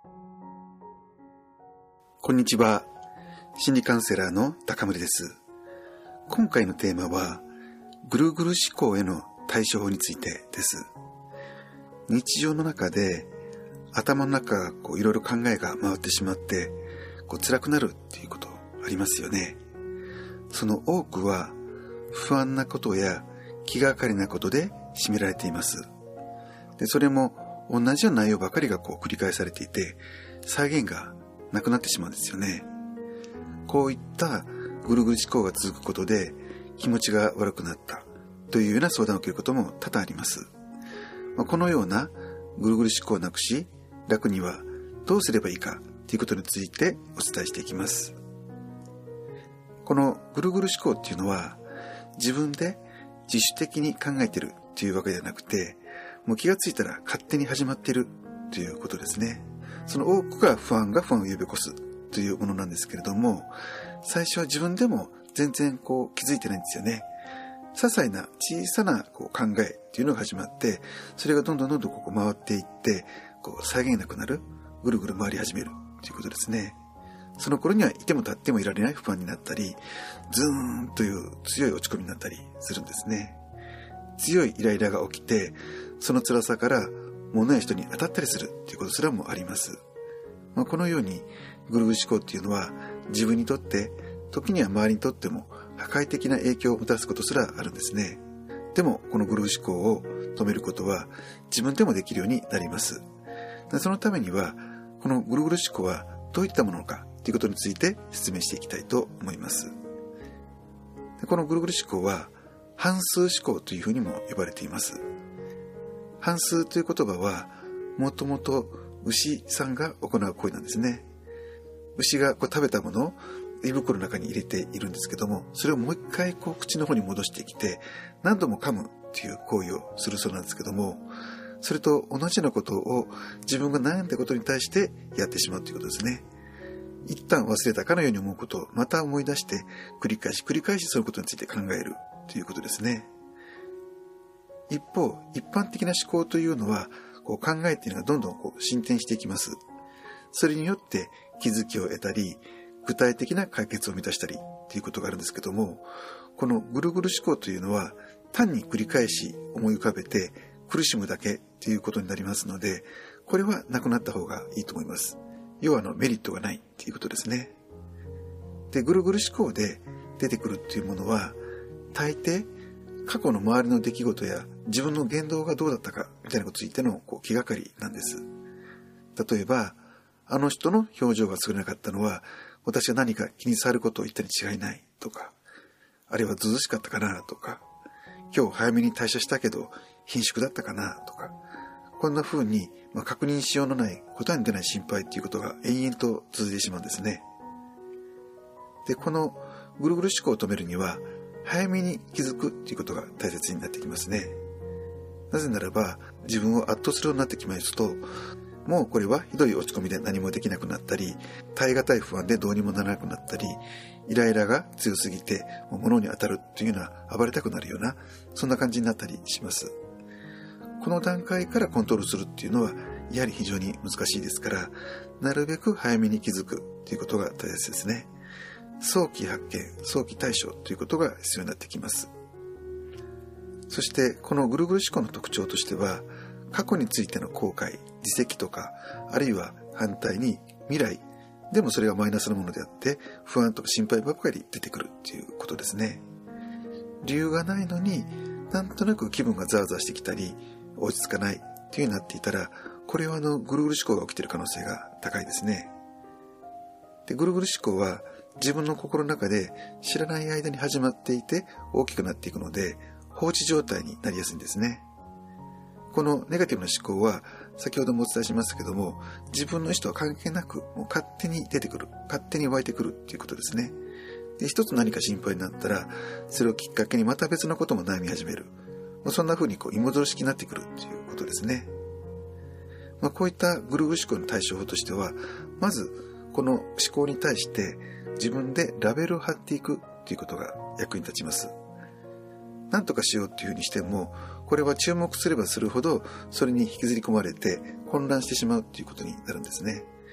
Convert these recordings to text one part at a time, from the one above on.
こんにちは。心理カウンセラーの高森です。今回のテーマは、ぐるぐる思考への対処法についてです。日常の中で頭の中がいろいろ考えが回ってしまって辛くなるっていうことありますよね。その多くは不安なことや気がかりなことで占められています。で、それも同じような内容ばかりが繰り返されていて再現がなくなってしまうんですよね。こういったぐるぐる思考が続くことで気持ちが悪くなったというような相談を受けることも多々あります。このようなぐるぐる思考をなくし楽にはどうすればいいかということについてお伝えしていきます。このぐるぐる思考っていうのは自分で自主的に考えているというわけではなくて、もう気がついたら勝手に始まっているということですね。その多くが不安が不安を呼び起こすというものなんですけれども、最初は自分でも全然気づいてないんですよね。些細な小さな考えっていうのが始まって、それがどんどん回っていって際限なくなる、ぐるぐる回り始めるということですね。その頃にはいても立ってもいられない不安になったり、ズーンという強い落ち込みになったりするんですね。強いイライラが起きて、その辛さから物や人に当たったりするということすらもあります。このようにぐるぐる思考っていうのは自分にとって、時には周りにとっても破壊的な影響をもたらすことすらあるんですね。でもこのぐるぐる思考を止めることは自分でもできるようになります。そのためにはこのぐるぐる思考はどういったものかということについて説明していきたいと思います。このぐるぐる思考は反数思考というふうにも呼ばれています。反数という言葉はもともと牛さんが行う行為なんですね。牛が食べたものを胃袋の中に入れているんですけども、それをもう一回口の方に戻してきて何度も噛むという行為をするそうなんですけども、それと同じようなことを自分が悩んだことに対してやってしまうということですね。一旦忘れたかのように思うことをまた思い出して繰り返しそのことについて考えるということですね。一方、一般的な思考というのは考えっていうのがどんどん進展していきます。それによって気づきを得たり具体的な解決を満たしたりということがあるんですけども、このぐるぐる思考というのは単に繰り返し思い浮かべて苦しむだけということになりますので、これはなくなった方がいいと思います。要はメリットがないということですね。で、ぐるぐる思考で出てくるっていうものは大抵過去の周りの出来事や自分の言動がどうだったかみたいなことについての気がかりなんです。例えば、あの人の表情が優れなかったのは私が何か気に障ることを言ったに違いないとか、あれはずうずしかったかなとか、今日早めに退社したけど貧縮だったかなとか、こんな風に確認しようのない答えに出ない心配ということが延々と続いてしまうんですね。で、このぐるぐる思考を止めるには早めに気づくということが大切になってきますね。なぜならば自分を圧倒するようになってきますと、もうこれはひどい落ち込みで何もできなくなったり、耐え難い不安でどうにもならなくなったり、イライラが強すぎて物に当たるというような暴れたくなるような、そんな感じになったりします。この段階からコントロールするっていうのはやはり非常に難しいですから、なるべく早めに気づくということが大切ですね。早期発見、早期対処ということが必要になってきます。そしてこのぐるぐる思考の特徴としては、過去についての後悔、自責とか、あるいは反対に未来でもそれがマイナスのものであって不安とか心配ばかり出てくるということですね。理由がないのになんとなく気分がザワザワしてきたり落ち着かないというようになっていたら、これはぐるぐる思考が起きている可能性が高いですね。で、ぐるぐる思考は自分の心の中で知らない間に始まっていて大きくなっていくので放置状態になりやすいんですね。このネガティブな思考は先ほどもお伝えしましたけども、自分の意思とは関係なくもう勝手に出てくる、勝手に湧いてくるということですね。で、一つ何か心配になったらそれをきっかけにまた別のことも悩み始める、そんな風に芋づる式になってくるということですね。こういったぐるぐる思考の対処法としては、まずこの思考に対して自分でラベルを貼っていくということが役に立ちます。何とかしようっていうふうにしても、これは注目すればするほどそれに引きずり込まれて混乱してしまうということになるんですね。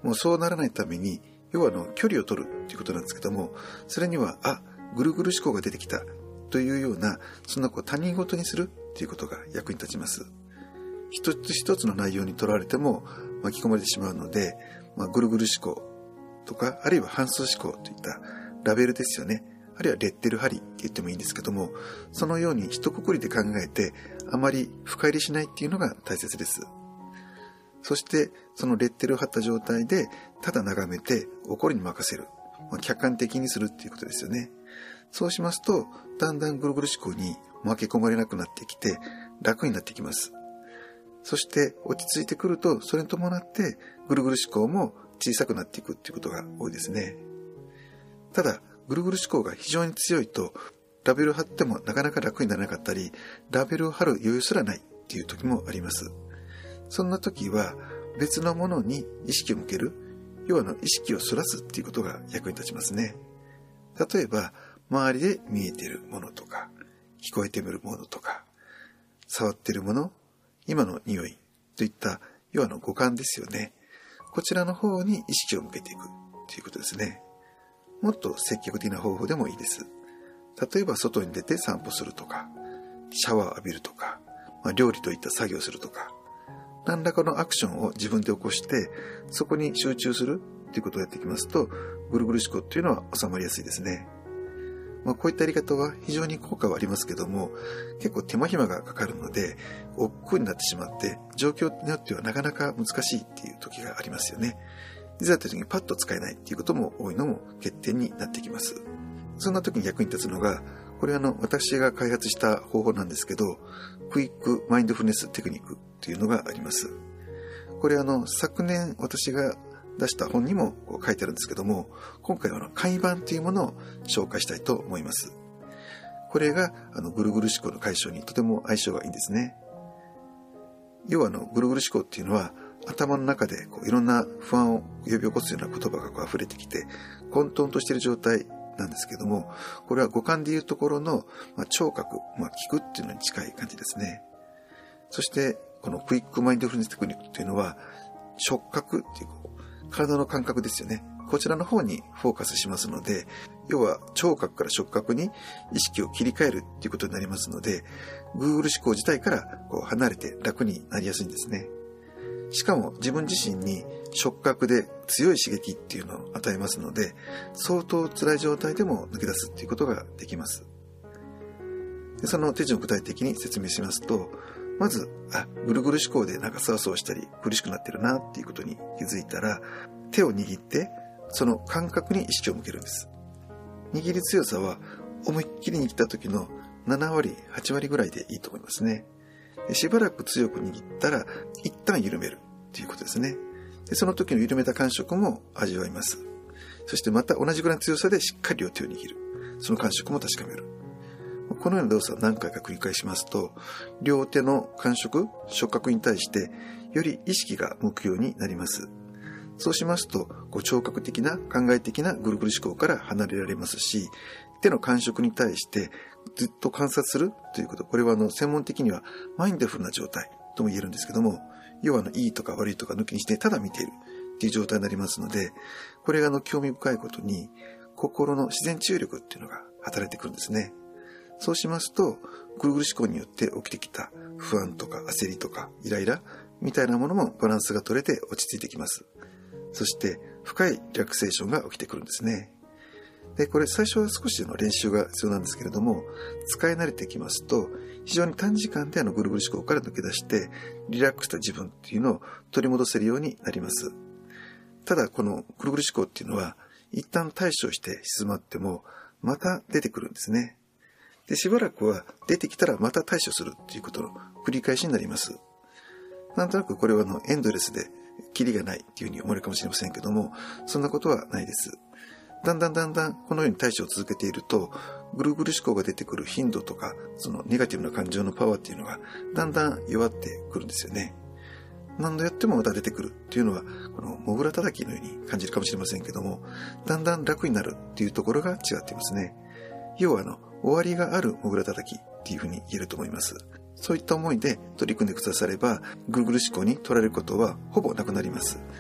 もうそうならないために、要は距離を取るっていうことなんですけども、それには、ぐるぐる思考が出てきたというような、そんな他人事にするっていうことが役に立ちます。一つ一つの内容にとらわれても巻き込まれてしまうので、ぐるぐる思考とか、あるいは反数思考といったラベルですよね。あるいはレッテル貼りって言ってもいいんですけども、そのように一括りで考えて、あまり深入りしないっていうのが大切です。そして、そのレッテルを貼った状態で、ただ眺めて起こりに任せる。客観的にするっていうことですよね。そうしますと、だんだんぐるぐる思考に巻き込まれなくなってきて、楽になってきます。そして、落ち着いてくると、それに伴って、ぐるぐる思考も小さくなっていくっていうことが多いですね。ただ、ぐるぐる思考が非常に強いと、ラベルを貼ってもなかなか楽にならなかったり、ラベルを貼る余裕すらないっていう時もあります。そんな時は、別のものに意識を向ける、要は意識をそらすっていうことが役に立ちますね。例えば、周りで見えているものとか、聞こえているものとか、触っているもの、今の匂いといった、要は五感ですよね。こちらの方に意識を向けていくということですね。もっと積極的な方法でもいいです。例えば外に出て散歩するとか、シャワーを浴びるとか、料理といった作業をするとか、何らかのアクションを自分で起こして、そこに集中するということをやっていきますと、ぐるぐる思考というのは収まりやすいですね。こういったやり方は非常に効果はありますけども、結構手間暇がかかるので、億劫になってしまって、状況によってはなかなか難しいっていう時がありますよね。いざという時にパッと使えないっていうことも多いのも欠点になってきます。そんな時に役に立つのが、これは私が開発した方法なんですけど、クイックマインドフルネステクニックというのがあります。これ昨年私が出した本にも書いてあるんですけども、今回は簡易版というものを紹介したいと思います。これがぐるぐる思考の解消にとても相性がいいんですね。要はぐるぐる思考っていうのは、頭の中でいろんな不安を呼び起こすような言葉が溢れてきて、混沌としている状態なんですけども、これは五感でいうところの聴覚、聞くっていうのに近い感じですね。そしてこのクイックマインドフルネステクニックっていうのは、触覚っていう体の感覚ですよね。こちらの方にフォーカスしますので、要は聴覚から触覚に意識を切り替えるっていうことになりますので、ぐるぐる思考自体から離れて楽になりやすいんですね。しかも自分自身に触覚で強い刺激っていうのを与えますので、相当辛い状態でも抜け出すっていうことができます。で、その手順を具体的に説明しますと、まず、ぐるぐる思考でそわそわしたり苦しくなってるなっていうことに気づいたら、手を握ってその感覚に意識を向けるんです。握り強さは思いっきり握った時の7割、8割ぐらいでいいと思いますね。で、しばらく強く握ったら一旦緩めるということですね。で、その時の緩めた感触も味わいます。そしてまた同じぐらいの強さでしっかり両手を握る。その感触も確かめる。このような動作を何回か繰り返しますと、両手の感触、触覚に対してより意識が向くようになります。そうしますと、聴覚的な考え的なぐるぐる思考から離れられますし、手の感触に対してずっと観察するということ、これは専門的にはマインドフルな状態とも言えるんですけども、要はいいとか悪いとか抜きにしてただ見ているっていう状態になりますので、これが興味深いことに心の自然治癒力っていうのが働いてくるんですね。そうしますと、ぐるぐる思考によって起きてきた不安とか焦りとかイライラみたいなものもバランスが取れて落ち着いてきます。そして深いリラクセーションが起きてくるんですね。で、これ最初は少しの練習が必要なんですけれども、使い慣れてきますと、非常に短時間でぐるぐる思考から抜け出して、リラックスした自分っていうのを取り戻せるようになります。ただ、このぐるぐる思考っていうのは、一旦対処して静まっても、また出てくるんですね。で、しばらくは出てきたらまた対処するっていうことの繰り返しになります。なんとなくこれはエンドレスでキリがないっていうふうに思われるかもしれませんけども、そんなことはないです。だんだんこのように対処を続けていると、ぐるぐる思考が出てくる頻度とか、そのネガティブな感情のパワーっていうのがだんだん弱ってくるんですよね。何度やってもまた出てくるっていうのは、このモグラ叩きのように感じるかもしれませんけども、だんだん楽になるっていうところが違っていますね。要は終わりがあるモグラ叩きっていうふうに言えると思います。そういった思いで取り組んでくだされば、ぐるぐる思考に取られることはほぼなくなります。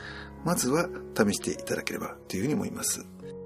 まずは試していただければというふうに思います。